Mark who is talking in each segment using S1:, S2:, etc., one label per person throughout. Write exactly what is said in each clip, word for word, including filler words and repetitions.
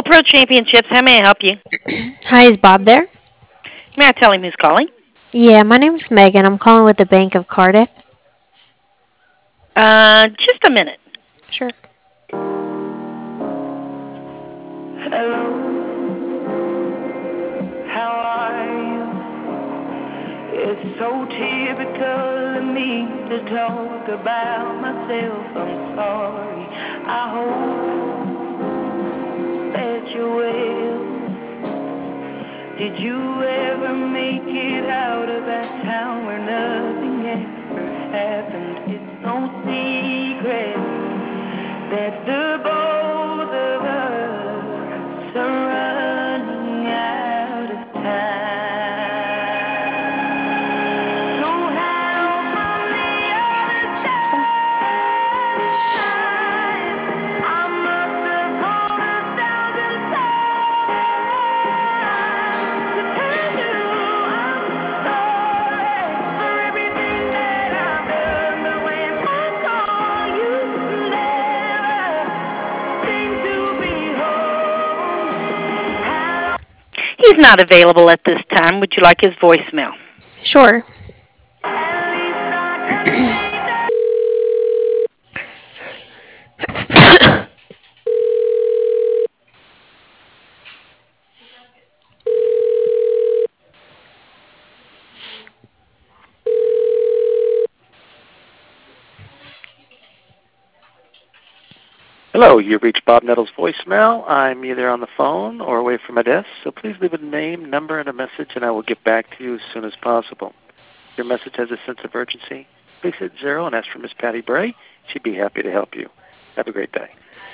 S1: Pro Championships. How may I help you?
S2: Hi, is Bob there?
S1: May I tell him who's calling?
S2: Yeah, my name's Megan. I'm calling with the Bank of Cardiff.
S1: Uh, just a minute.
S2: Sure.
S3: Hello, how are you? It's so typical of me to talk about myself. I'm sorry. I hope that you're well. Did you ever make it out of that town where nothing ever happened? It's no secret that the both of us are running out of time. So help on the other side. I must have called a thousand times to tell you I'm sorry for everything that I've done. But when I call, you never seem to be home.
S1: He's not available at this time. Would you like his voicemail?
S2: Sure.
S3: At least I can say that.
S4: Hello, you've reached Bob Nettles' voicemail. I'm either on the phone or away from my desk, so please leave a name, number, and a message, and I will get back to you as soon as possible. If your message has a sense of urgency, please hit zero and ask for Miss Patty Bray. She'd be happy to help you. Have a great day.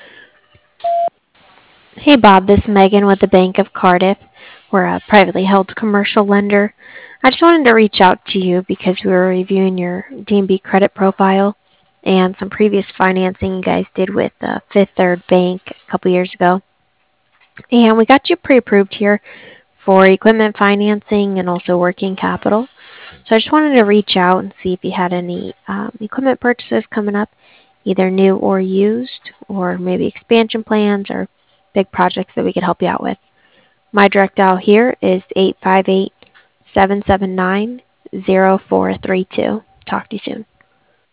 S2: Hey, Bob. This is Megan with the Bank of Cardiff. We're a privately held commercial lender. I just wanted to reach out to you because we were reviewing your D and B credit profile and some previous financing you guys did with uh, Fifth Third Bank a couple years ago. And we got you pre-approved here for equipment financing and also working capital. So I just wanted to reach out and see if you had any um, equipment purchases coming up, either new or used, or maybe expansion plans or big projects that we could help you out with. My direct dial here is eight five eight, seven seven nine, zero four three two. Talk to you soon.